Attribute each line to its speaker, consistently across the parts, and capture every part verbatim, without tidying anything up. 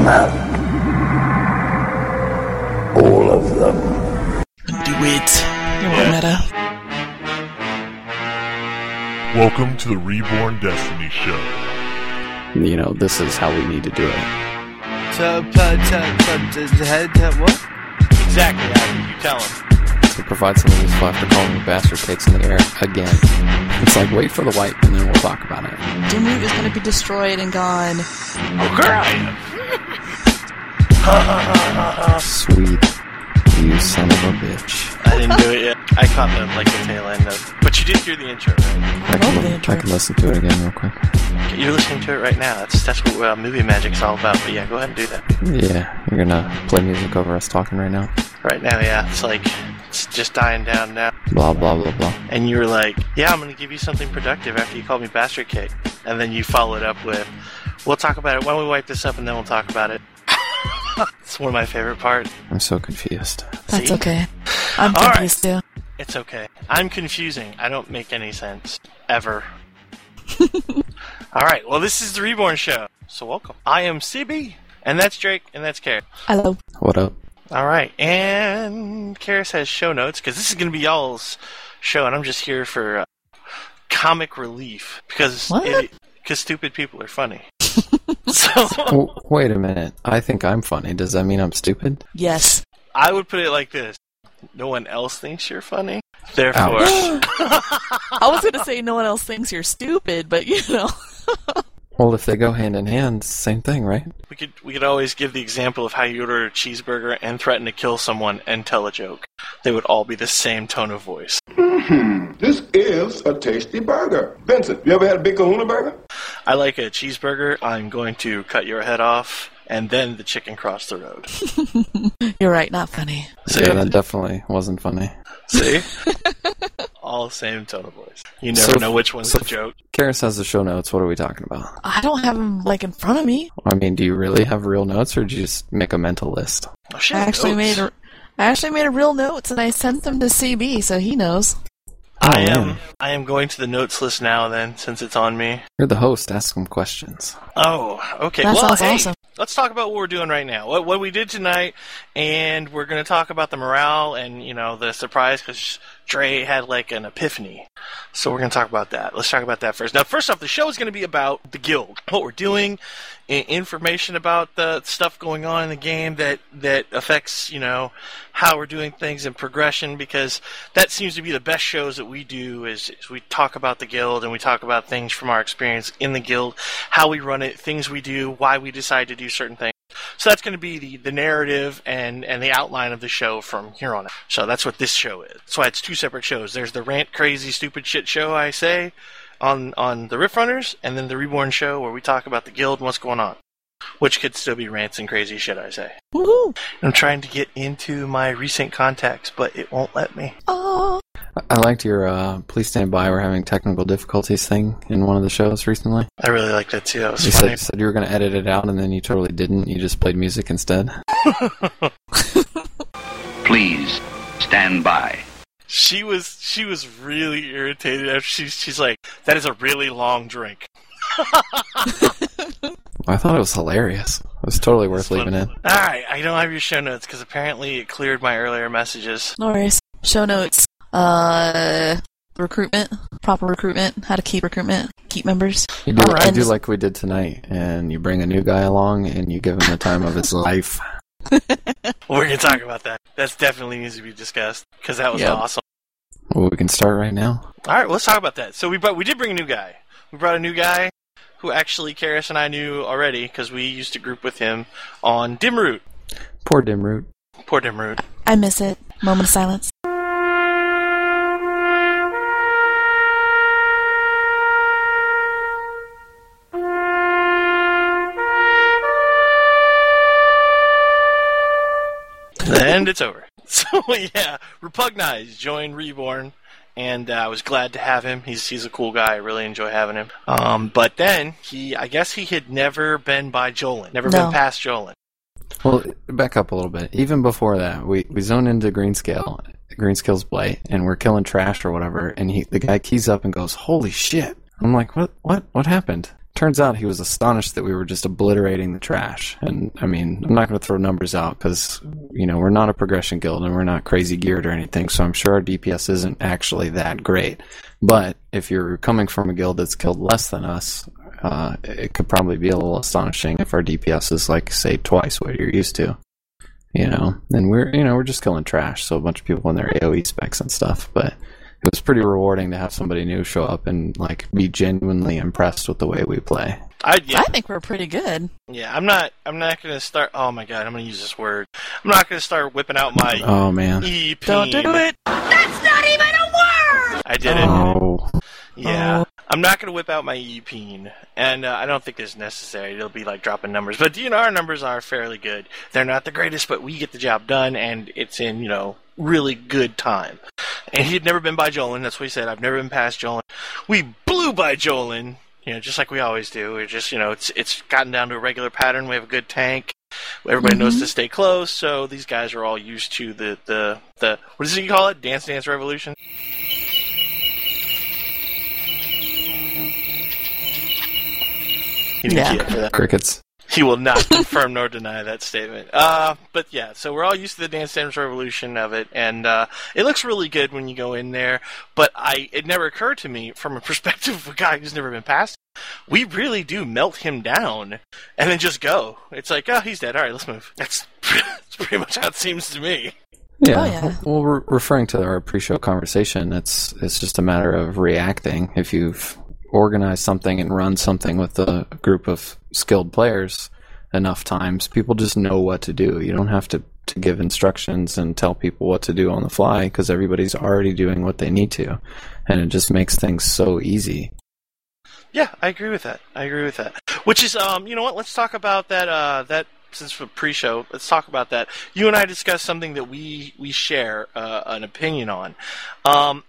Speaker 1: them out. All of them.
Speaker 2: Do it. You're meta.
Speaker 3: Welcome to the Reborn Destiny Show.
Speaker 4: You know, this is how we need to do it.
Speaker 5: What? Exactly, Adam. You tell him.
Speaker 4: To provide some of these fluff for calling the bastard cakes in the air again. It's like, wait for the wipe and then we'll talk about it.
Speaker 2: Dimroot is going to be destroyed and gone.
Speaker 5: Okay.
Speaker 4: Sweet. You son of a bitch.
Speaker 5: I didn't do it yet. I caught the, like, the tail end of it. But you did hear the intro, right?
Speaker 4: I can,
Speaker 2: the intro.
Speaker 4: I can listen to it again real quick.
Speaker 5: You're listening to it right now. That's that's what uh, movie magic's all about. But yeah, go ahead and do that.
Speaker 4: Yeah, you're gonna play music over us talking right now?
Speaker 5: Right now, yeah. It's like, it's just dying down now.
Speaker 4: Blah, blah, blah, blah.
Speaker 5: And you were like, yeah, I'm going to give you something productive after you called me bastard cake. And then you followed up with, we'll talk about it. Why don't we wipe this up and then we'll talk about it? It's one of my favorite parts.
Speaker 4: I'm so confused.
Speaker 2: That's
Speaker 5: See?
Speaker 2: okay. I'm
Speaker 5: All
Speaker 2: confused
Speaker 5: right.
Speaker 2: too.
Speaker 5: It's okay. I'm confusing. I don't make any sense. Ever. Alright, well this is the Reborn Show. So welcome. I am C B, and that's Drake, and that's Karis.
Speaker 2: Hello.
Speaker 4: What up?
Speaker 5: Alright, and Karis has show notes, because this is going to be y'all's show, and I'm just here for uh, comic relief, because
Speaker 2: What?
Speaker 5: because stupid people are funny. So,
Speaker 4: Oh, wait a minute. I think I'm funny. Does that mean I'm stupid?
Speaker 2: Yes.
Speaker 5: I would put it like this. No one else thinks you're funny. Therefore...
Speaker 2: I was going to say no one else thinks you're stupid, but you know.
Speaker 4: Well, if they go hand in hand, same thing, right?
Speaker 5: We could we could always give the example of how you order a cheeseburger and threaten to kill someone and tell a joke. They would all be the same tone of voice.
Speaker 6: Hmm, this is a tasty burger. Vincent, you ever had a Big Kahuna burger?
Speaker 5: I like a cheeseburger. I'm going to cut your head off, and then the chicken crossed the road.
Speaker 2: You're right, not funny.
Speaker 5: See?
Speaker 4: Yeah, that definitely wasn't funny.
Speaker 5: See? All same tone of voice. You never
Speaker 4: So-
Speaker 5: know which one's
Speaker 4: so-
Speaker 5: the joke.
Speaker 4: Karis has the show notes. What are we talking about?
Speaker 2: I don't have them, like, in front of me.
Speaker 4: I mean, do you really have real notes, or did you just make a mental list?
Speaker 5: Oh, shit,
Speaker 2: I actually
Speaker 5: notes.
Speaker 2: made a, I actually made a real notes, and I sent them to C B, so he knows.
Speaker 5: I
Speaker 4: Oh,
Speaker 5: am
Speaker 4: man.
Speaker 5: I am going to the notes list now then, since it's on me.
Speaker 4: You're the host. Ask some questions.
Speaker 5: Oh, okay.
Speaker 2: That
Speaker 5: well,
Speaker 2: sounds
Speaker 5: hey,
Speaker 2: awesome.
Speaker 5: let's talk about what we're doing right now. What what we did tonight, and we're going to talk about the morale and, you know, the surprise, because Dre had, like, an epiphany. So we're going to talk about that. Let's talk about that first. Now, first off, the show is going to be about the guild, what we're doing, i- information about the stuff going on in the game that, that affects, you know, how we're doing things and progression, because that seems to be the best shows that we do is, is we talk about the guild and we talk about things from our experience in the guild, how we run it, things we do, why we decide to do certain things. So that's going to be the, the narrative and, and the outline of the show from here on out. So that's what this show is. That's why it's two separate shows. There's the rant, crazy, stupid shit show, I say, on, on the Rift Runners, and then the Reborn show where we talk about the guild and what's going on. Which could still be rants and crazy shit, I say.
Speaker 2: Woohoo!
Speaker 5: I'm trying to get into my recent contacts, but it won't let me.
Speaker 2: Oh.
Speaker 4: I- I liked your uh, please stand by, we're having technical difficulties thing in one of the shows recently.
Speaker 5: I really like that too. That was
Speaker 4: You
Speaker 5: funny.
Speaker 4: said, said you were going to edit it out, and then you totally didn't. You just played music instead.
Speaker 7: Please stand by.
Speaker 5: She was she was really irritated after she, she's like, that is a really long drink.
Speaker 4: I thought it was hilarious. It was totally worth
Speaker 5: It's
Speaker 4: leaving
Speaker 5: fun.
Speaker 4: in.
Speaker 5: Alright, I don't have your show notes because apparently it cleared my earlier messages.
Speaker 2: No worries. Show notes. Uh, recruitment. Proper recruitment. How to keep recruitment. Keep members.
Speaker 4: You do,
Speaker 2: Oh,
Speaker 4: I
Speaker 2: and-
Speaker 4: do like we did tonight, and you bring a new guy along, and you give him the time of his life.
Speaker 5: We're going to talk about that. That's definitely needs to be discussed because that was
Speaker 2: Yep.
Speaker 5: awesome.
Speaker 4: Well, we can start right now.
Speaker 5: Alright, well, let's talk about that. So we brought, we did bring a new guy. We brought a new guy who actually Karis and I knew already because we used to group with him on Dimroot.
Speaker 4: Poor Dimroot.
Speaker 5: Poor Dimroot.
Speaker 2: I miss it. Moment of silence.
Speaker 5: And it's over. So yeah, Repugnize joined Reborn, and uh, I was glad to have him. He's he's a cool guy. I really enjoy having him. Um, but then he, I guess he had never been by Jolin, never
Speaker 2: No.
Speaker 5: been past Jolin.
Speaker 4: Well, back up a little bit. Even before that, we, we zone into Greenscale, Greenscale's Blight, and we're killing trash or whatever, and he the guy keys up and goes, "Holy shit!" I'm like, "What? What? What happened?" turns out he was astonished that we were just obliterating the trash. And, I mean, I'm not going to throw numbers out because, you know, we're not a progression guild and we're not crazy geared or anything, so I'm sure our D P S isn't actually that great. But if you're coming from a guild that's killed less than us, uh, it could probably be a little astonishing if our D P S is, like, say, twice what you're used to. You know, and we're, you know, we're just killing trash, so a bunch of people in their A O E specs and stuff, but it was pretty rewarding to have somebody new show up and, like, be genuinely impressed with the way we play.
Speaker 5: I, yeah.
Speaker 2: I think we're pretty good.
Speaker 5: Yeah, I'm not. I'm not gonna start. Oh my god, I'm gonna use this word. I'm not gonna start whipping out my.
Speaker 4: Oh man!
Speaker 5: E P.
Speaker 2: Don't do it.
Speaker 1: That's not even a word.
Speaker 5: I did it.
Speaker 4: Oh.
Speaker 5: Yeah,
Speaker 2: Oh.
Speaker 5: I'm not gonna whip out my E P, and uh, I don't think it's necessary. It'll be like dropping numbers, but you know our numbers are fairly good. They're not the greatest, but we get the job done, and it's in you know really good time. And he had never been by Jolin. That's what he said. I've never been past Jolin. We blew by Jolin. You know, just like we always do. We're just, you know, it's it's gotten down to a regular pattern. We have a good tank. Everybody
Speaker 2: Mm-hmm.
Speaker 5: knows to stay close, so these guys are all used to the, the, the what does he call it? Dance Dance Revolution? He didn't
Speaker 2: Yeah.
Speaker 5: key up for that.
Speaker 4: Crickets.
Speaker 5: He will not confirm nor deny that statement. Uh, but yeah, so we're all used to the Dance Dance Revolution of it, and uh, it looks really good when you go in there. But I, it never occurred to me, from a perspective of a guy who's never been past, we really do melt him down and then just go. It's like, oh, he's dead. All right, let's move. That's, that's pretty much how it seems to me.
Speaker 4: Yeah.
Speaker 2: Oh, yeah.
Speaker 4: Well, we're referring to our pre-show conversation. It's it's just a matter of reacting. If you've organized something and run something with a group of skilled players enough times, people just know what to do. You don't have to, to give instructions and tell people what to do on the fly because everybody's already doing what they need to. And it just makes things so easy.
Speaker 5: Yeah, I agree with that. I agree with that. Which is, um, you know what? Let's talk about that. Uh, that since we're pre-show, let's talk about that. You and I discussed something that we we share uh, an opinion on. Um,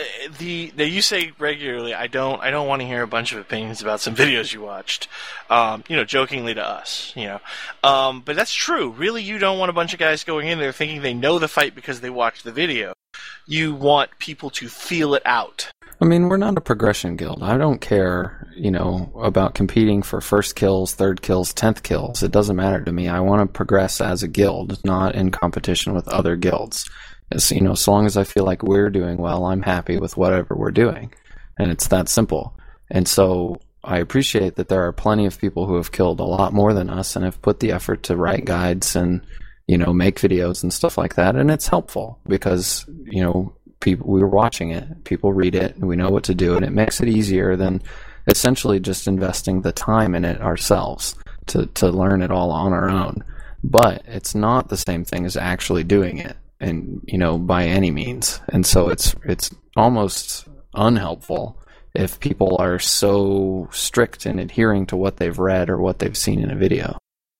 Speaker 5: the that you say regularly. I don't. I don't want to hear a bunch of opinions about some videos you watched. Um, you know, jokingly to us. You know, um, but that's true. Really, you don't want a bunch of guys going in there thinking they know the fight because they watched the video. You want people to feel it out.
Speaker 4: I mean, we're not a progression guild. I don't care, you know, about competing for first kills, third kills, tenth kills. It doesn't matter to me. I want to progress as a guild, not in competition with other guilds. As, you know, so long as I feel like we're doing well, I'm happy with whatever we're doing. And it's that simple. And so I appreciate that there are plenty of people who have killed a lot more than us and have put the effort to write guides and, you know, make videos and stuff like that. And it's helpful because, you know, people, we were watching it, people read it, and we know what to do, and it makes it easier than essentially just investing the time in it ourselves to, to learn it all on our own. But it's not the same thing as actually doing it, and, you know, by any means. And so it's it's almost unhelpful if people are so strict in adhering to what they've read or what they've seen in a video.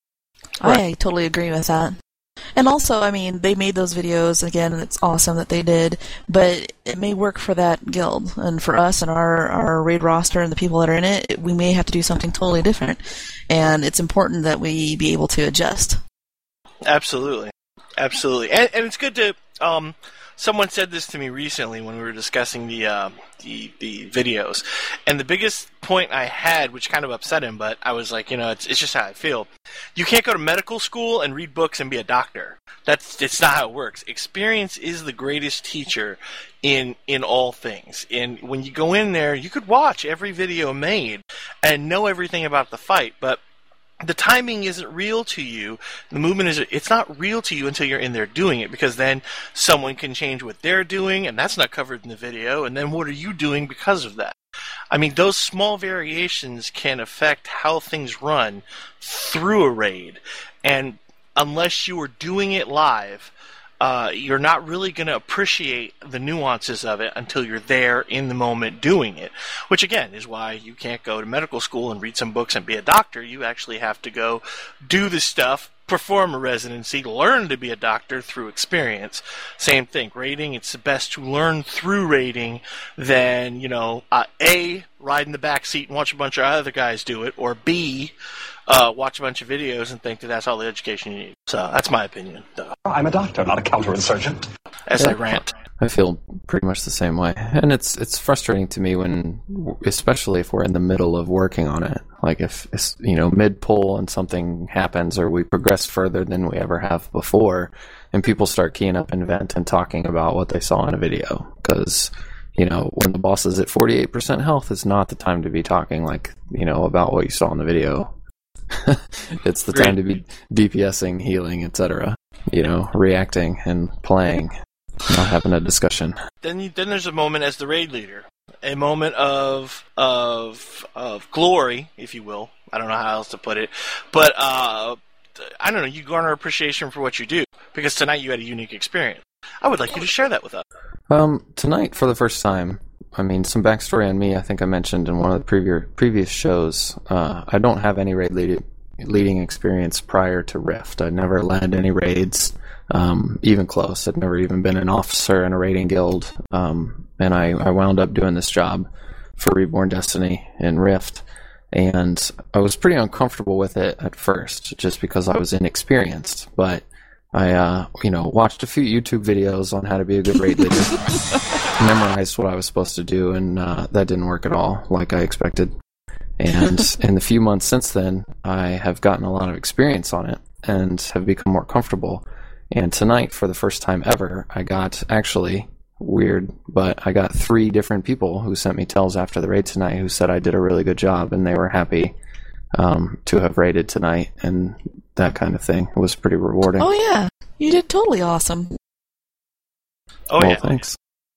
Speaker 2: I totally agree with that. And also, I mean, they made those videos, again, and it's awesome that they did, but it may work for that guild. And for us and our, our raid roster and the people that are in it, we may have to do something totally different. And it's important that we be able to adjust.
Speaker 5: Absolutely. Absolutely. And, and it's good to... Um, someone said this to me recently when we were discussing the, uh, the the videos. And the biggest point I had, which kind of upset him, but I was like, you know, it's it's just how I feel. You can't go to medical school and read books and be a doctor. That's it's not how it works. Experience is the greatest teacher in in all things. And when you go in there, you could watch every video made and know everything about the fight, but the timing isn't real to you. The movement is, it's not real to you until you're in there doing it, because then someone can change what they're doing, and that's not covered in the video, and then what are you doing because of that? I mean, those small variations can affect how things run through a raid, and unless you are doing it live, uh, you're not really going to appreciate the nuances of it until you're there in the moment doing it. Which, again, is why you can't go to medical school and read some books and be a doctor. You actually have to go do the stuff, perform a residency, learn to be a doctor through experience. Same thing. Raiding, it's the best to learn through raiding than, you know, uh, A, ride in the back seat and watch a bunch of other guys do it, or B, uh, watch a bunch of videos and think that that's all the education you need. So that's my opinion.
Speaker 8: I'm a doctor, not a counterinsurgent.
Speaker 5: As
Speaker 4: Yeah.
Speaker 5: I rant.
Speaker 4: I feel pretty much the same way, and it's it's frustrating to me when, especially if we're in the middle of working on it. Like if it's, you know, mid pull and something happens, or we progress further than we ever have before, and people start keying up in Vent and talking about what they saw in a video. Because, you know, when the boss is at forty-eight percent health, it's not the time to be talking like, you know, about what you saw in the video. It's the
Speaker 5: Great.
Speaker 4: time to be DPSing, healing, et cetera. You know, reacting and playing. Not having a discussion.
Speaker 5: Then, you, then there's a moment as the raid leader, a moment of of of glory, if you will. I don't know how else to put it, but uh, I don't know. You garner appreciation for what you do because tonight you had a unique experience. I would like you to share that with us.
Speaker 4: Um, tonight, for the first time, I mean, some backstory on me. I think I mentioned in one of the previous previous shows. Uh, I don't have any raid leading leading experience prior to Rift. I never led any raids. Um, even close. I'd never even been an officer in a raiding guild, um, and I, I wound up doing this job for Reborn Destiny in Rift, and I was pretty uncomfortable with it at first, just because I was inexperienced, but I, uh, you know, watched a few YouTube videos on how to be a good raid leader, memorized what I was supposed to do, and uh, that didn't work at all like I expected, and in the few months since then, I have gotten a lot of experience on it, and have become more comfortable. And tonight, for the first time ever, I got, actually, weird, but I got three different people who sent me tells after the raid tonight who said I did a really good job, and they were happy um, to have raided tonight, and that kind of thing. It was pretty rewarding.
Speaker 2: Oh, yeah. You did totally awesome.
Speaker 5: Oh,
Speaker 4: well,
Speaker 5: yeah.
Speaker 4: Thanks.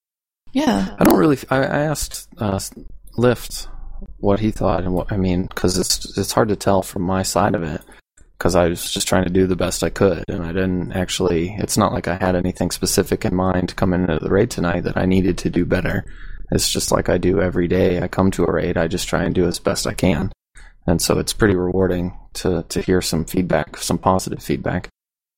Speaker 2: Yeah.
Speaker 4: I don't really... I, I asked uh, Lift what he thought, and what I mean, because it's, it's hard to tell from my side of it. Because I was just trying to do the best I could, and I didn't actually... It's not like I had anything specific in mind coming into the raid tonight that I needed to do better. It's just like I do every day. I come to a raid, I just try and do as best I can. And so it's pretty rewarding to, to hear some feedback, some positive feedback.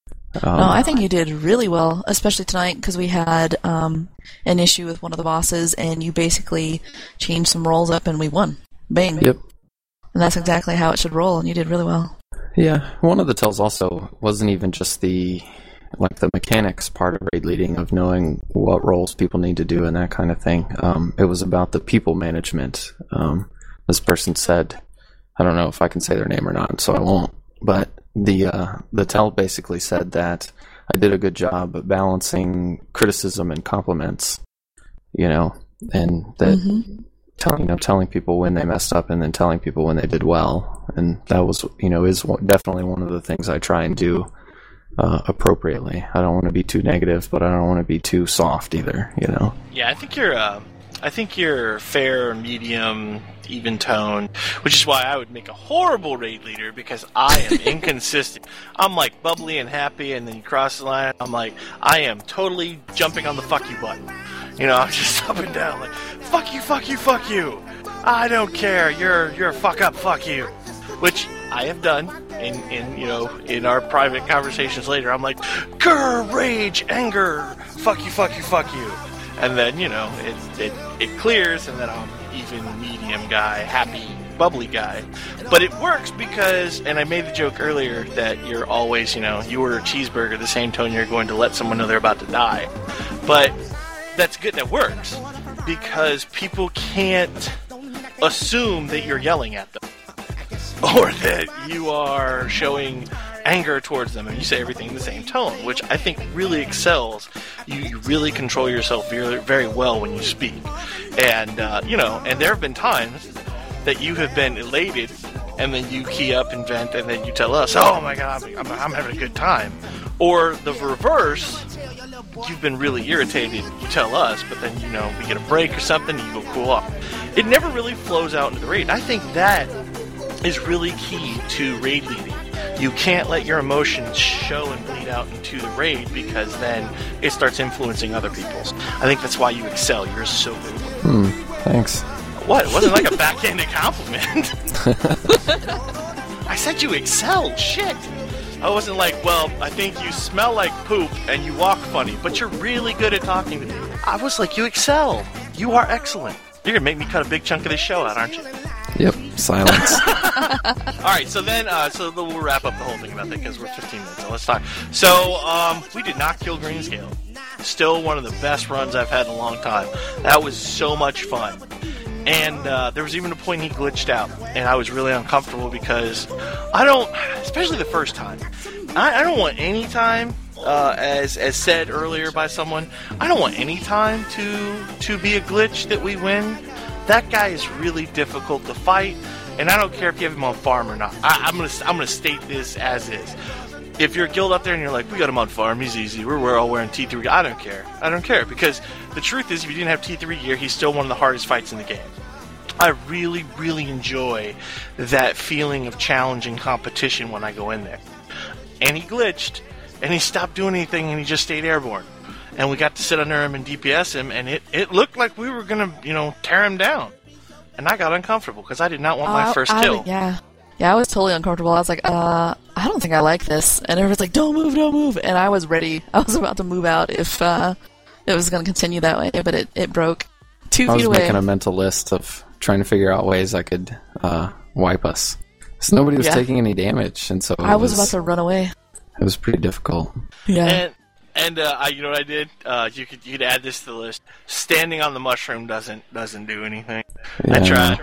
Speaker 4: Um,
Speaker 2: No, I think you did really well, especially tonight, because we had um, an issue with one of the bosses, and you basically changed some roles up, and we won. Bang.
Speaker 4: Yep.
Speaker 2: And that's exactly how it should roll, and you did really well.
Speaker 4: Yeah, one of the tells also wasn't even just the like the mechanics part of raid leading, of knowing what roles people need to do and that kind of thing. Um, it was about the people management. Um, this person said, I don't know if I can say their name or not, so I won't. But the uh, the tell basically said that I did a good job of balancing criticism and compliments, you know, and that. Mm-hmm. Telling, you know, telling people when they messed up and then telling people when they did well. And that was, you know, is definitely one of the things I try and do uh, appropriately. I don't want to be too negative, but I don't want to be too soft either, you know?
Speaker 5: Yeah, I think you're, uh, I think you're fair, medium, even tone, which is why I would make a horrible raid leader, because I am inconsistent. I'm like bubbly and happy, and then you cross the line, I'm like, I am totally jumping on the fuck you button. You know, I'm just up and down like, fuck you, fuck you, fuck you. I don't care. You're you're a fuck up, fuck you. Which I have done in, in you know, in our private conversations later. I'm like, grr, rage, anger, fuck you, fuck you, fuck you. And then, you know, it it, it clears, and then I'm even medium guy, happy, bubbly guy. But it works because, and I made the joke earlier that you're always, you know, you order a cheeseburger, the same tone you're going to let someone know they're about to die. But that's good, that works, because people can't assume that you're yelling at them or that you are showing anger towards them and you say everything in the same tone, which I think really excels. You, you really control yourself very, very well when you speak. And, uh, you know, and there have been times that you have been elated and then you key up and vent and then you tell us, oh my god, I'm, I'm having a good time. Or the reverse, you've been really irritated, you tell us, but then, you know, we get a break or something and you go cool off. It never really flows out into the raid. I think that is really key to raid leading. You can't let your emotions show and bleed out into the raid, because then it starts influencing other people's. I think that's why you excel. You're so good.
Speaker 4: Hmm, thanks.
Speaker 5: What? It wasn't like a backhanded compliment. I said you excel. Shit. I wasn't like, well, I think you smell like poop and you walk funny, but you're really good at talking to me. I was like, you excel. You are excellent. You're going to make me cut a big chunk of this show out, aren't you?
Speaker 4: Yep, silence.
Speaker 5: All right, so then, uh, so then we'll wrap up the whole thing about that, because we're fifteen minutes, so let's talk. So, um, we did not kill Greenscale. Still one of the best runs I've had in a long time. That was so much fun. And uh, there was even a point he glitched out, and I was really uncomfortable because I don't, especially the first time, I, I don't want any time, uh, as as said earlier by someone, I don't want any time to to be a glitch that we win. That guy is really difficult to fight, and I don't care if you have him on farm or not. I, I'm gonna I'm gonna state this as is. If you're a guild up there and you're like, we got him on farm, he's easy, we're, we're all wearing T three, I don't care. I don't care, because the truth is, if you didn't have T three gear, he's still one of the hardest fights in the game. I really, really enjoy that feeling of challenging competition when I go in there. And he glitched, and he stopped doing anything, and he just stayed airborne. And we got to sit under him and D P S him, and it, it looked like we were going to, you know, tear him down. And I got uncomfortable, because I did not want my
Speaker 2: uh,
Speaker 5: first
Speaker 2: I,
Speaker 5: kill.
Speaker 2: Yeah. Yeah, I was totally uncomfortable. I was like, uh, I don't think I like this. And everyone's like, don't move, don't move. And I was ready. I was about to move out if uh, it was going to continue that way, but it, it broke. Two
Speaker 4: I
Speaker 2: feet
Speaker 4: was
Speaker 2: away.
Speaker 4: making a mental list of trying to figure out ways I could uh, wipe us. So nobody was
Speaker 2: Yeah.
Speaker 4: taking any damage, and so it
Speaker 2: I was,
Speaker 4: was
Speaker 2: about to run away.
Speaker 4: It was pretty difficult.
Speaker 2: Yeah.
Speaker 5: And and uh, I, you know what I did? Uh, you could you could add this to the list. Standing on the mushroom doesn't doesn't do anything. I
Speaker 4: Yeah.
Speaker 5: tried.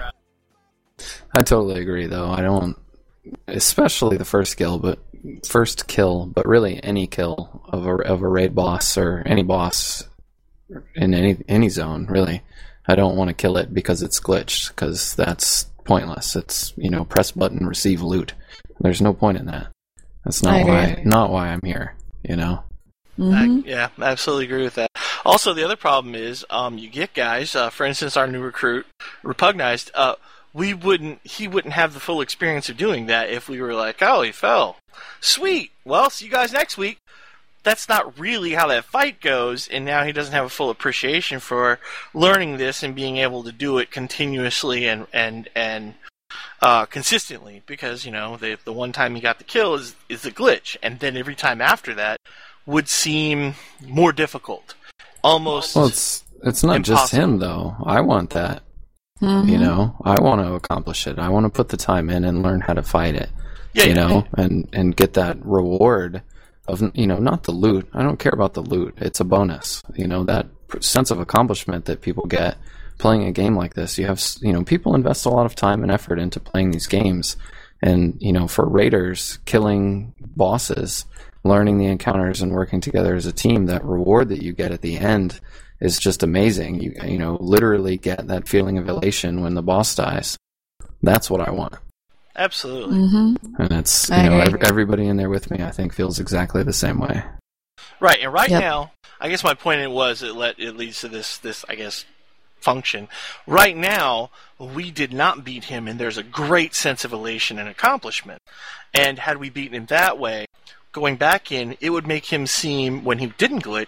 Speaker 4: I totally agree, though. I don't, especially the first kill, but first kill, but really any kill of a of a raid boss or any boss in any any zone, really. I don't want to kill it because it's glitched, because that's pointless. It's, you know, press button, receive loot. There's no point in that. That's not
Speaker 2: I
Speaker 4: why
Speaker 2: agree.
Speaker 4: not why I'm here, you know.
Speaker 2: Mhm.
Speaker 5: I, yeah, I absolutely agree with that. Also, the other problem is, um, you get guys. Uh, for instance, our new recruit, Repugnized. Uh, we wouldn't. He wouldn't have the full experience of doing that if we were like, oh, he fell. Sweet. Well, see you guys next week. That's not really how that fight goes, and now he doesn't have a full appreciation for learning this and being able to do it continuously and and and uh, consistently. Because, you know, the the one time he got the kill is is a glitch, and then every time after that would seem more difficult, almost.
Speaker 4: Well, it's it's not just
Speaker 5: impossible.
Speaker 4: him, though. I want that.
Speaker 2: Mhm.
Speaker 4: You know, I want to accomplish it. I want to put the time in and learn how to fight it.
Speaker 5: Yeah,
Speaker 4: you
Speaker 5: yeah.
Speaker 4: know, and and get that reward of, you know, not the loot. I don't care about the loot. It's a bonus. You know, that pr- sense of accomplishment that people get playing a game like this. You have, s- you know, people invest a lot of time and effort into playing these games. And, you know, for raiders, killing bosses, learning the encounters and working together as a team, that reward that you get at the end is just amazing. You, you know, literally get that feeling of elation when the boss dies. That's what I want.
Speaker 5: Absolutely.
Speaker 2: Mhm.
Speaker 4: And it's, you
Speaker 2: I
Speaker 4: know,
Speaker 2: agree.
Speaker 4: ev- everybody in there with me, I think, feels exactly the same way.
Speaker 5: Right, and right
Speaker 2: Yep.
Speaker 5: now, I guess my point it was it let it leads to this this I guess function. Right now, we did not beat him, and there's a great sense of elation and accomplishment. And had we beaten him that way, going back in, it would make him seem, when he didn't glitch,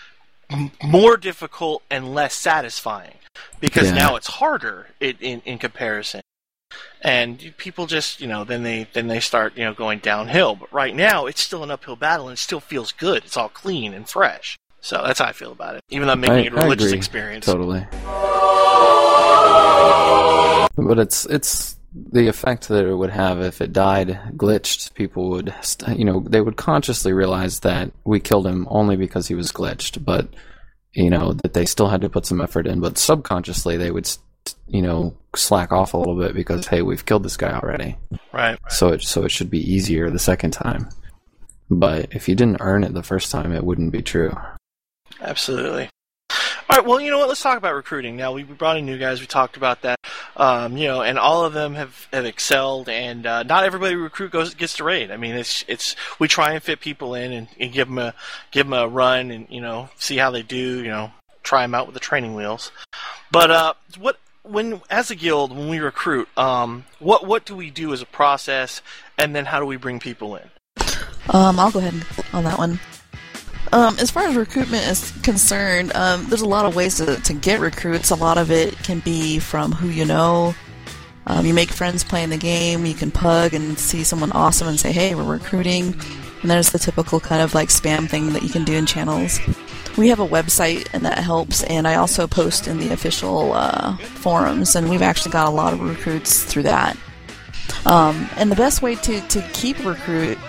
Speaker 5: m- more difficult and less satisfying, because
Speaker 4: Yeah.
Speaker 5: now it's harder in, in in comparison. And people just, you know, then they then they start, you know, going downhill. But right now, it's still an uphill battle, and it still feels good. It's all clean and fresh. So that's how I feel about it. Even though I'm making
Speaker 4: I,
Speaker 5: it a religious
Speaker 4: I agree,
Speaker 5: experience.
Speaker 4: Totally. But it's it's the effect that it would have if it died glitched. People would, st- you know, they would consciously realize that we killed him only because he was glitched. But, you know, that they still had to put some effort in. But subconsciously, they would, st- you know, slack off a little bit because, hey, we've killed this guy already.
Speaker 5: Right.
Speaker 4: So it so it should be easier the second time. But if you didn't earn it the first time, it wouldn't be true.
Speaker 5: Absolutely. All right, well, you know what? Let's talk about recruiting. Now, we brought in new guys. We talked about that. Um, you know, and all of them have, have excelled, and uh, not everybody we recruit goes gets to raid. I mean, it's it's we try and fit people in and, and give them a give them a run, and you know, see how they do. You know, try them out with the training wheels. But uh, what when as a guild when we recruit, um, what what do we do as a process, and then how do we bring people in?
Speaker 2: Um, I'll go ahead on that one. Um, as far as recruitment is concerned, um, there's a lot of ways to, to get recruits. A lot of it can be from who you know. Um, you make friends playing the game. You can pug and see someone awesome and say, hey, we're recruiting. And there's the typical kind of like spam thing that you can do in channels. We have a website, and that helps. And I also post in the official uh, forums, and we've actually got a lot of recruits through that. Um, and the best way to, to keep a recruit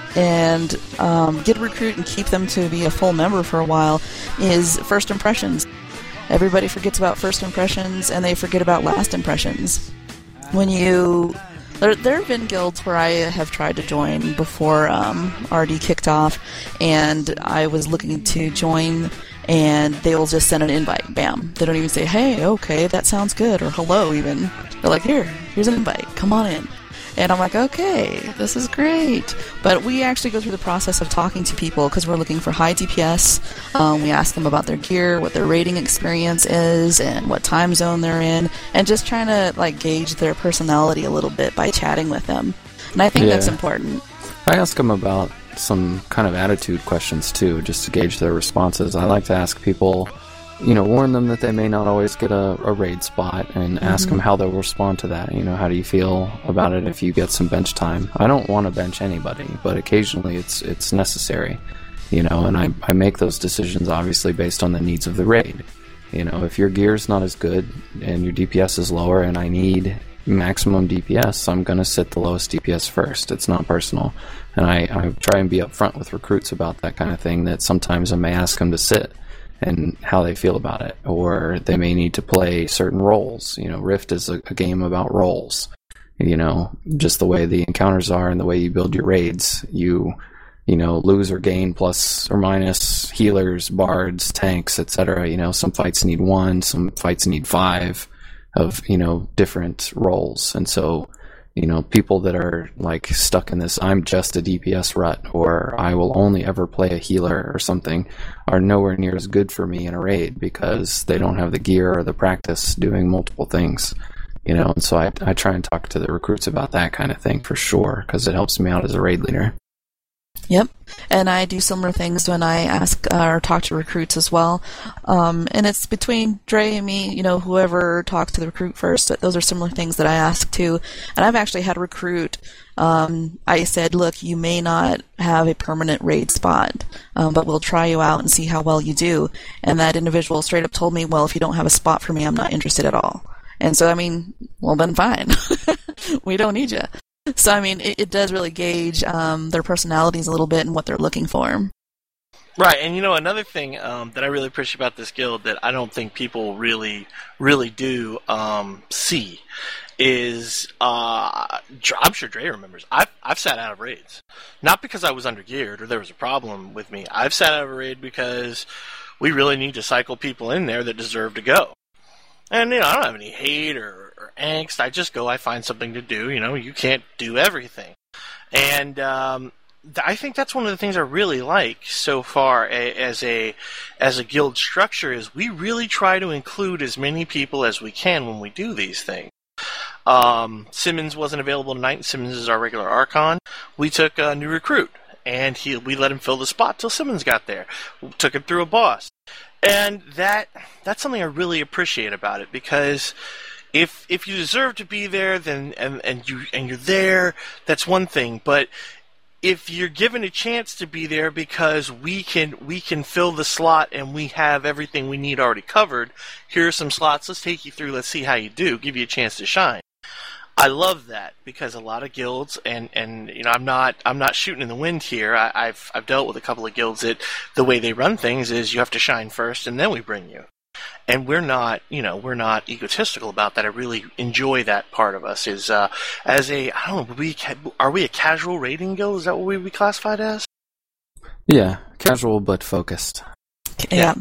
Speaker 2: and um, get a recruit and keep them to be a full member for a while is first impressions. Everybody forgets about first impressions, and they forget about last impressions. When you... There, there have been guilds where I have tried to join before um, R D kicked off, and I was looking to join, and they will just send an invite. Bam. They don't even say, hey, okay, that sounds good, or hello even. They're like, here, here's an invite. Come on in. And I'm like, okay, this is great. But we actually go through the process of talking to people because we're looking for high D P S. Um, we ask them about their gear, what their raiding experience is, and what time zone they're in, and just trying to like gauge their personality a little bit by chatting with them. And I think
Speaker 4: Yeah.
Speaker 2: that's important.
Speaker 4: I ask them about some kind of attitude questions too, just to gauge their responses. I like to ask people, you know, warn them that they may not always get a, a raid spot, and mm-hmm. ask them how they'll respond to that. You know, how do you feel about it if you get some bench time? I don't want to bench anybody, but occasionally it's it's necessary, you know, and I, I make those decisions obviously based on the needs of the raid. You know, if your gear's not as good and your D P S is lower and I need maximum D P S, I'm going to sit the lowest D P S first. It's not personal. And I, I try and be upfront with recruits about that kind of thing, that sometimes I may ask them to sit and how they feel about it, or they may need to play certain roles. You know, Rift is a, a game about roles. You know, just the way the encounters are and the way you build your raids, you you know, lose or gain plus or minus healers, bards, tanks, et cetera. You know, some fights need one, some fights need five of, you know, different roles. And so, you know, people that are like stuck in this, I'm just a D P S rut, or I will only ever play a healer or something, are nowhere near as good for me in a raid because they don't have the gear or the practice doing multiple things, you know. And so I, I try and talk to the recruits about that kind of thing for sure, because it helps me out as a raid leader.
Speaker 2: Yep, and I do similar things when I ask uh, or talk to recruits as well. Um, and it's between Dre and me, you know, whoever talks to the recruit first. Those are similar things that I ask too. And I've actually had a recruit, um, I said, look, you may not have a permanent raid spot, um, but we'll try you out and see how well you do. And that individual straight up told me, well, if you don't have a spot for me, I'm not interested at all. And so, I mean, well, then fine. We don't need you. So, I mean, it, it does really gauge um, their personalities a little bit and what they're looking for.
Speaker 5: Right, and you know, another thing um, that I really appreciate about this guild that I don't think people really, really do um, see is, uh, I'm sure Dre remembers, I've, I've sat out of raids. Not because I was undergeared or there was a problem with me. I've sat out of a raid because we really need to cycle people in there that deserve to go. And, you know, I don't have any hate or, or angst. I just go, I find something to do. You know, you can't do everything. And um, th- I think that's one of the things I really like so far a- as a as a guild structure is we really try to include as many people as we can when we do these things. Um, Simmons wasn't available tonight, and Simmons is our regular Archon. We took a new recruit, and he we let him fill the spot till Simmons got there. We took him through a boss. And that that's something I really appreciate about it, because if if you deserve to be there, then and, and you and you're there, that's one thing. But if you're given a chance to be there because we can we can fill the slot and we have everything we need already covered, here are some slots, let's take you through, let's see how you do, give you a chance to shine. I love that, because a lot of guilds, and, and you know, I'm not I'm not shooting in the wind here. I, I've I've dealt with a couple of guilds that the way they run things is you have to shine first, and then we bring you. And we're not, you know, we're not egotistical about that. I really enjoy that part of us. Is uh, as a I don't know, we are we a casual raiding guild? Is that what we would be classified as?
Speaker 4: Yeah, casual but focused.
Speaker 2: Yeah.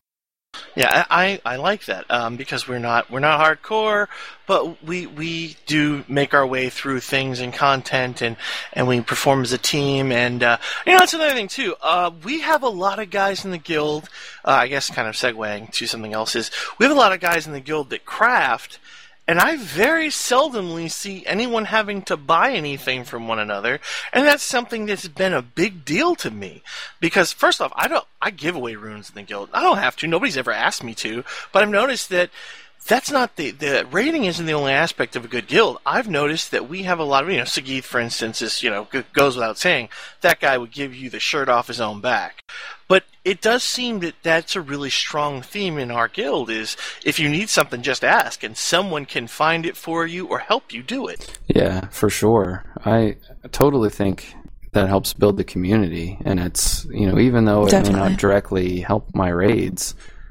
Speaker 5: Yeah, I, I like that um, because we're not we're not hardcore, but we we do make our way through things and content, and, and we perform as a team. And uh, you know, that's another thing too. Uh, we have a lot of guys in the guild. Uh, I guess kind of segueing to something else is we have a lot of guys in the guild that craft. And I very seldomly see anyone having to buy anything from one another, and that's something that's been a big deal to me. Because first off, I don't I give away runes in the guild. I don't have to. Nobody's ever asked me to. But I've noticed that that's not the the raiding isn't the only aspect of a good guild. I've noticed that we have a lot of, you know, Sagith, for instance, is, you know, goes without saying, that guy would give you the shirt off his own back. But it does seem that that's a really strong theme in our guild, is if you need something, just ask, and someone can find it for you or help you do it.
Speaker 4: Yeah, for sure. I totally think that helps build the community. And it's, you know, even though it
Speaker 2: Definitely.
Speaker 4: may not directly help my raids,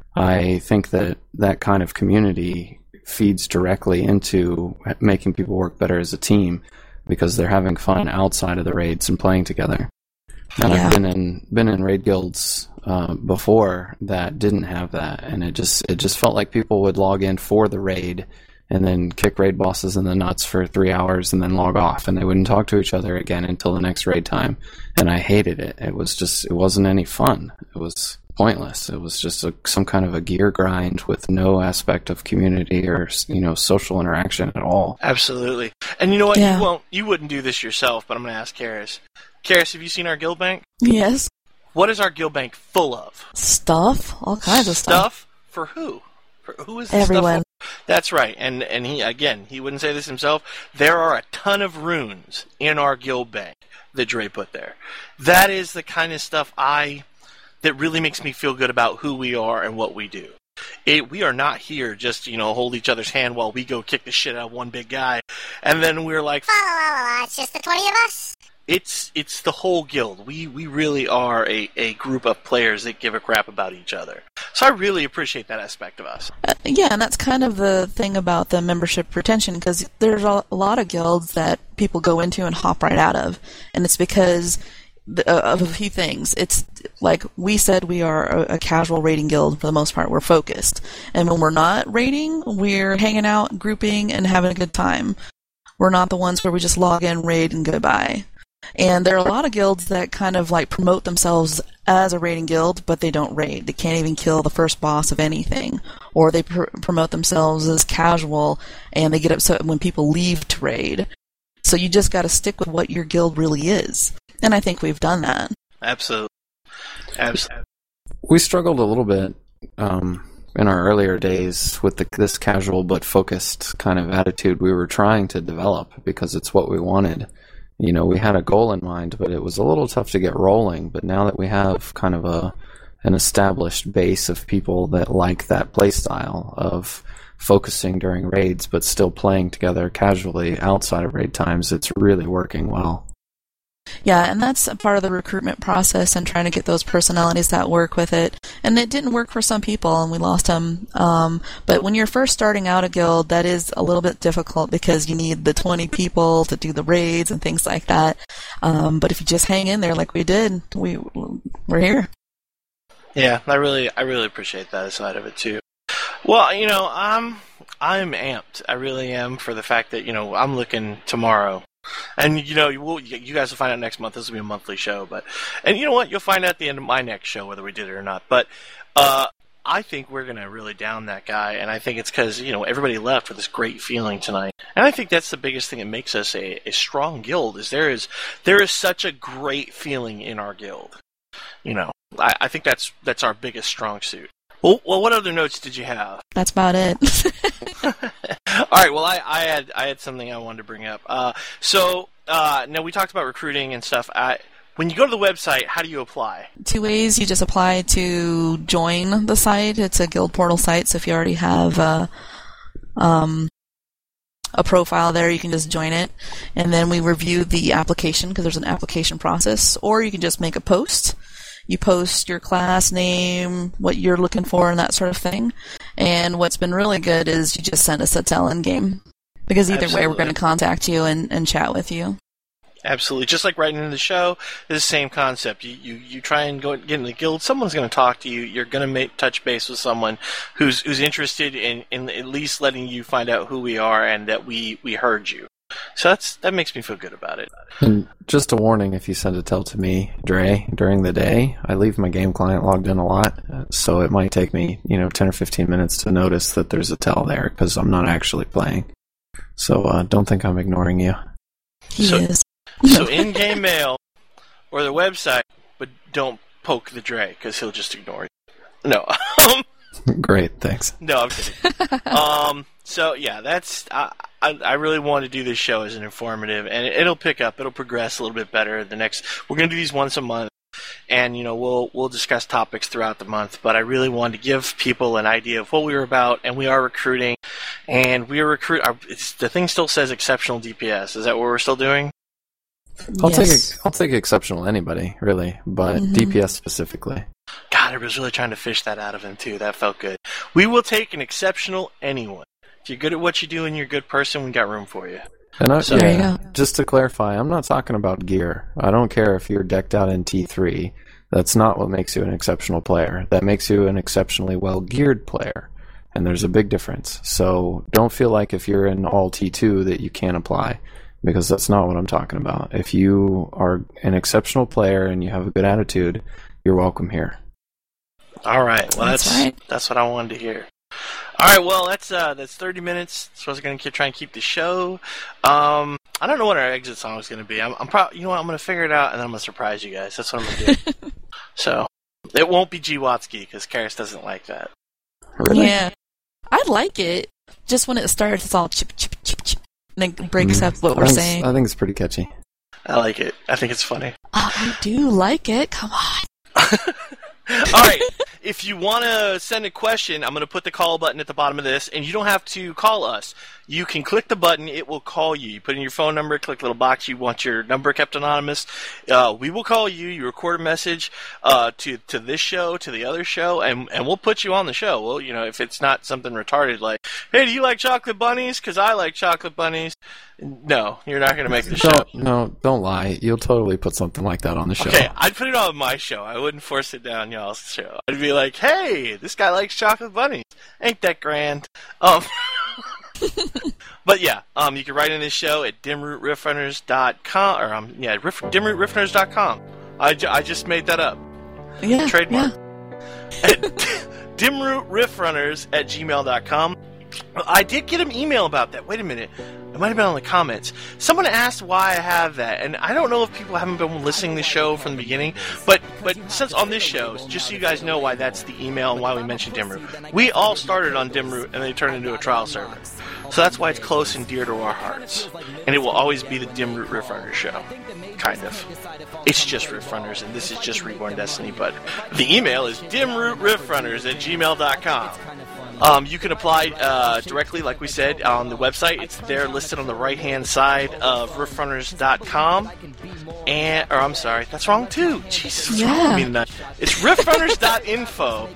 Speaker 4: I think that that kind of community feeds directly into making people work better as a team because they're having fun outside of the raids and playing together. And
Speaker 2: Yeah.
Speaker 4: I've been in been in raid guilds uh, before that didn't have that, and it just it just felt like people would log in for the raid and then kick raid bosses in the nuts for three hours and then log off, and they wouldn't talk to each other again until the next raid time. And I hated it. It was just it wasn't any fun. It was pointless. It was just a, some kind of a gear grind with no aspect of community or, you know, social interaction at all.
Speaker 5: Absolutely. And you know what?
Speaker 2: Yeah.
Speaker 5: You won't. You wouldn't do this yourself, but I'm going to ask Karis. Karis, have you seen our guild bank?
Speaker 2: Yes.
Speaker 5: What is our guild bank full of?
Speaker 2: Stuff. All kinds of stuff.
Speaker 5: Stuff for who? For who is this
Speaker 2: Everyone.
Speaker 5: stuff for? That's right. And and he again, he wouldn't say this himself. There are a ton of runes in our guild bank that Dre put there. That is the kind of stuff I that really makes me feel good about who we are and what we do. It, we are not here just, you know, hold each other's hand while we go kick the shit out of one big guy, and then we're like,
Speaker 1: La, la, la, la, it's just the twenty of us.
Speaker 5: It's it's the whole guild. We we really are a, a group of players that give a crap about each other. So I really appreciate that aspect of us.
Speaker 2: Uh, yeah, and that's kind of the thing about the membership retention, because there's a a lot of guilds that people go into and hop right out of, and it's because the, uh, of a few things. It's like we said, we are a, a casual raiding guild for the most part. We're focused, and when we're not raiding, we're hanging out, grouping, and having a good time. We're not the ones where we just log in, raid, and goodbye. And there are a lot of guilds that kind of like promote themselves as a raiding guild, but they don't raid. They can't even kill the first boss of anything. Or they pr- promote themselves as casual, and they get upset when people leave to raid. So you just got to stick with what your guild really is. And I think we've done that.
Speaker 5: Absolutely. Absolutely.
Speaker 4: We struggled a little bit um, in our earlier days with the, this casual but focused kind of attitude we were trying to develop because it's what we wanted. You know, we had a goal in mind, but it was a little tough to get rolling. But now that we have kind of a an established base of people that like that play style of focusing during raids but still playing together casually outside of raid times, it's really working well.
Speaker 2: Yeah, and that's a part of the recruitment process and trying to get those personalities that work with it. And it didn't work for some people, and we lost them. Um, but when you're first starting out a guild, that is a little bit difficult because you need the twenty people to do the raids and things like that. Um, but if you just hang in there like we did, we we're here.
Speaker 5: Yeah, I really, I really appreciate that side of it too. Well, you know, I'm, I'm amped. I really am for the fact that, you know, I'm looking tomorrow. And, you know, you, will, you guys will find out next month. This will be a monthly show. But, and you know what? You'll find out at the end of my next show whether we did it or not. But uh, I think we're going to really down that guy. And I think it's because, you know, everybody left with this great feeling tonight. And I think that's the biggest thing that makes us a, a strong guild is there is there is such a great feeling in our guild. You know, I, I think that's that's our biggest strong suit. Well, well, what other notes did you have?
Speaker 2: That's about it.
Speaker 5: All right. Well, I, I had I had something I wanted to bring up. Uh, so uh, now we talked about recruiting and stuff. I, when you go to the website, how do you apply?
Speaker 2: Two ways. You just apply to join the site. It's a guild portal site, so if you already have a, um, a profile there, you can just join it. And then we review the application because there's an application process. Or you can just make a post. You post your class name, what you're looking for, and that sort of thing. And what's been really good is you just send us a tell-in game. Because either
Speaker 5: Absolutely.
Speaker 2: way, we're going to contact you and, and chat with you.
Speaker 5: Absolutely. Just like writing into the show, it's the same concept. You, you you try and go get in the guild, someone's going to talk to you. You're going to make touch base with someone who's who's interested in, in at least letting you find out who we are and that we, we heard you. So that's that makes me feel good about it.
Speaker 4: And just a warning, if you send a tell to me, Dre, during the day, I leave my game client logged in a lot, so it might take me, you know, ten or fifteen minutes to notice that there's a tell there because I'm not actually playing. So uh, don't think I'm ignoring you.
Speaker 2: He
Speaker 5: So-
Speaker 2: is.
Speaker 5: So in-game mail or the website, but don't poke the Dre because he'll just ignore you. No.
Speaker 4: Great, thanks.
Speaker 5: No, I'm kidding. um, so yeah, that's I, I. I really want to do this show as an informative, and it, it'll pick up. It'll progress a little bit better. The next, we're going to do these once a month, and you know we'll we'll discuss topics throughout the month. But I really wanted to give people an idea of what we were about, and we are recruiting, and we are recruit. Our, it's, the thing still says exceptional D P S. Is that what we're still doing?
Speaker 4: I'll
Speaker 2: Yes.
Speaker 4: take I'll take exceptional anybody, really, but
Speaker 2: Mhm.
Speaker 4: D P S specifically.
Speaker 5: God, I was really trying to fish that out of him too. That felt good. We will take an exceptional anyone. If you're good at what you do and you're a good person, we got room for you.
Speaker 4: And I,
Speaker 5: So-
Speaker 2: There you
Speaker 4: yeah,
Speaker 2: go.
Speaker 4: just to clarify, I'm not talking about gear. I don't care if you're decked out in T three. That's not what makes you an exceptional player. That makes you an exceptionally well-geared player. And there's a big difference. So don't feel like if you're in all T two that you can't apply, because that's not what I'm talking about. If you are an exceptional player and you have a good attitude, you're welcome here.
Speaker 5: All right. Well,
Speaker 2: That's
Speaker 5: that's
Speaker 2: right.
Speaker 5: that's what I wanted to hear. All right. Well, that's uh, that's thirty minutes. So I was going to try and keep the show. Um, I don't know what our exit song is going to be. I'm, I'm probably, you know what? I'm going to figure it out and then I'm going to surprise you guys. That's what I'm going to do. So it won't be G Watsky because Karis doesn't like that.
Speaker 4: Really?
Speaker 2: Yeah. I like it. Just when it starts, it's all chip, chip, chip, chip. And it breaks
Speaker 4: Mm.
Speaker 2: up what
Speaker 4: I
Speaker 2: we're
Speaker 4: think-
Speaker 2: saying.
Speaker 4: I think it's pretty catchy.
Speaker 5: I like it. I think it's funny.
Speaker 2: I do like it. Come on.
Speaker 5: All right. If you want to send a question, I'm going to put the call button at the bottom of this, and you don't have to call us. You can click the button. It will call you. You put in your phone number, click the little box. You want your number kept anonymous. Uh, we will call you. You record a message uh, to to this show, to the other show, and and we'll put you on the show. Well, you know, if it's not something retarded like, hey, do you like chocolate bunnies? Because I like chocolate bunnies. No, you're not going to make the show.
Speaker 4: Don't, no, don't lie. You'll totally put something like that on the show.
Speaker 5: Okay, I'd put it on my show. I wouldn't force it down y'all's show. I'd be like, hey, this guy likes chocolate bunnies. Ain't that grand? Um, but yeah, um, you can write in this show at dim root riff runners dot com, or um, yeah, riff, dim root riff runners dot com. I, ju- I just made that up.
Speaker 2: Yeah.
Speaker 5: Trademark.
Speaker 2: Yeah.
Speaker 5: At dim root riff runners at gmail dot com. I did get an email about that. Wait a minute. It might have been on the comments. Someone asked why I have that, and I don't know if people haven't been listening to the show from the beginning, but but since on this show, just so you guys know why that's the email and why we mentioned Dimroot. We all started on Dimroot, and they turned into a trial server. So that's why it's close and dear to our hearts. And it will always be the Dimroot Riff Runners show. Kind of. It's just Riff Runners, and this is just Reborn Destiny, but the email is dimroot riff runners at gmail dot com. Um, you can apply uh, directly, like we said, on the website. It's there listed on the right-hand side of riff runners dot com. And, or I'm sorry, that's wrong too. Jesus, what's wrong with me tonight? It's riff runners dot info.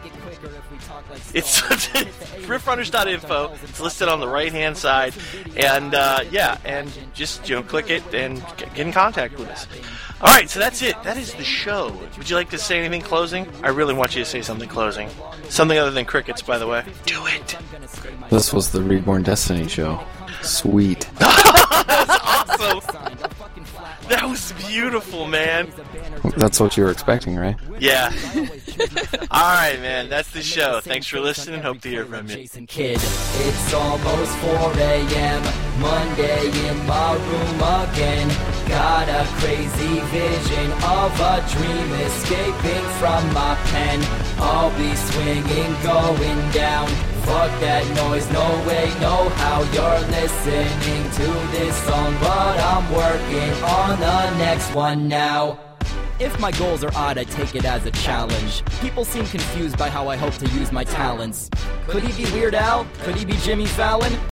Speaker 5: It's riff runners dot info. It's listed on the right-hand side. And, uh, yeah, and just, you know, click it and get in contact with us. All right, so that's it. That is the show. Would you like to say anything closing? I really want you to say something closing. Something other than crickets, by the way. Do it.
Speaker 4: This was the Reborn Destiny show. Sweet.
Speaker 5: That's awesome. That was beautiful, man.
Speaker 4: That's what you were expecting, right?
Speaker 5: Yeah. All right, man. That's the show. Thanks for listening. Hope to hear from you.
Speaker 8: Jason Kidd. It's almost four a.m. Monday in my room again. Got a crazy vision of a dream escaping from my pen. I'll be swinging, going down. Fuck that noise, no way, no how. You're listening to this song, but I'm working on the next one now. If my goals are odd, I take it as a challenge. People seem confused by how I hope to use my talents. Could he be Weird Al? Could he be Jimmy Fallon?